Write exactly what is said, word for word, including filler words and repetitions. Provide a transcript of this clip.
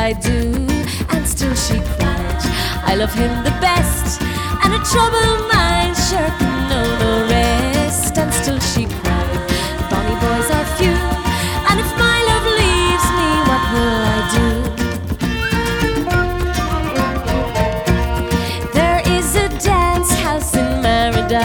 I do? And still she cried, I love him the best, and a troubled mind sure can know no rest. And still she cried, bonny boys are few, and if my love leaves me, what will I do?